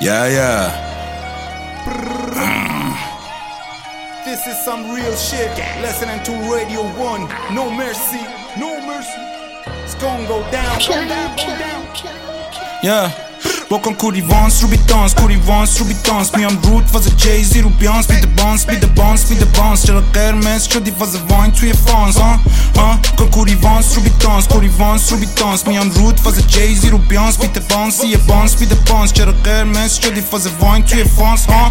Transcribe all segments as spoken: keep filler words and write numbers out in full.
Yeah, yeah. This is some real shit. Listening to Radio one. No mercy, no mercy. It's gonna go down, go down, go down. Yeah. بکن کوری وانس رو بیت دانس، کوری وانس رو بیت دانس. میام رود فاز جیزی رو بیانس، بیده بانس بیده بانس بیده بانس. چرا قرمز شدی فاز واین توی فانس ها ها؟ کن کوری وانس رو بیت دانس، کوری وانس رو بیت دانس. میام رود فاز جیزی رو بیانس، بیده بانس یه بانس بیده بانس. چرا قرمز شدی فاز واین توی فانس ها؟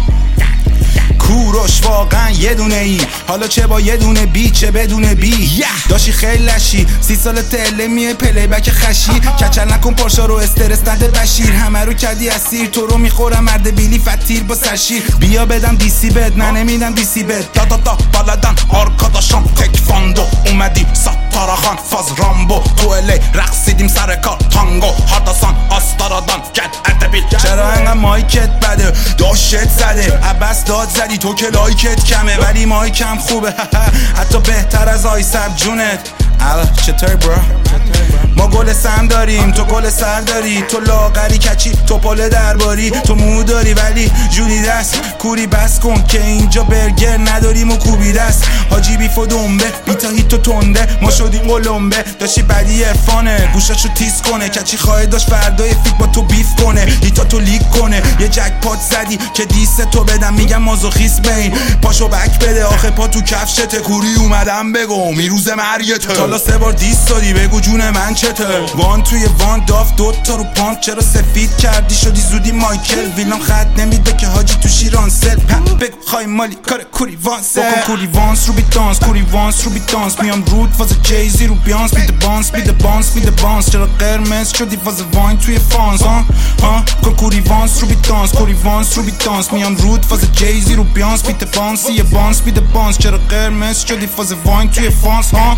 کوروش واقعا یه دونه ای، حالا چه با یه دونه بی چه بدون بی. yeah. داشی خیلی لشی سی سال تله میه پلی بک خشی. کچل نکن پارشا رو استرس نده بشیر. همه رو کردی اسیر، تو رو میخورم مرد بیلی فتیر با سرشیر. بیا بدم دیسی بد نه نمیدم دیسی بد. دا دا دا بلدن آرکا داشتم تکفاندو. اومدی ساتاراخان فاز رامبو. تو الی رقصیدیم سر کار تانگو. هارداسان آستارادان گد اردبیل. چرا انقدر مایکت بده داشت زده عباس داد زدی تو که لایکت کمه ولی مایکم خوبه. حتی بهتر از آیسب جونت. الا چطوری برا؟ ما گل سم داریم تو گل سر داری. تو لاغری کچی تو پل درباری. تو مو داری ولی جولی دست کوری بس کن که اینجا برگر نداریم و کوبی دست. حاجی بیف و دنبه بیتا هیت و تنده ما شدیم قلمبه. داشتی بدی افانه گوشاشو تیز کنه. کچی خواهد داشت فردای فیک با تو بیف کنه هیتا تو لیک کنه. یه جک پات زدی که دیست تو بدم میگم مازوخیست بین. پاشو بک بده آخه پا تو کفشته. کوری اومدم بگو میروز مرگته. حالا سه بار دیست دادی بگو جون من چته. وان توی وان داف دوتا رو پانک. چرا سفید کردی شدی زودی مایکل. ویلام خط نمیده که حاجی تو شیران سل. بگو خواهی مالی کار کوری وانس. بکن کوری وانس رو بیت دانس، کوری وانس رو بیت دانس. میام رود فاز جیزی رو بیانس، بیده بانس بیده بانس بیده بانس. چرا قرمز شدی فاز واین توی فانس ها ها؟ کن کوری وانس رو بیت دانس، کوری وانس رو بیت دانس. میام رود فاز جیزی رو بیانس، بیده بانس یه بانس بیده بانس. چرا قرمز شدی فاز واین توی فانس ها؟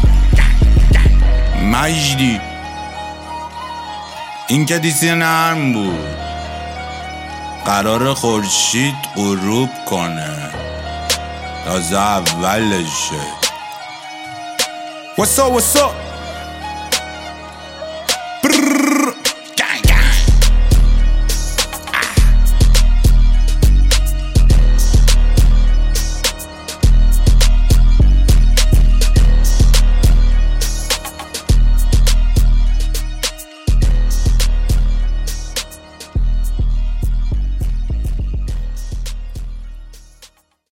مجدی این که دیسی نرم بود. قرار خورشید غروب کنه تازه اولشه. What's up, what's up?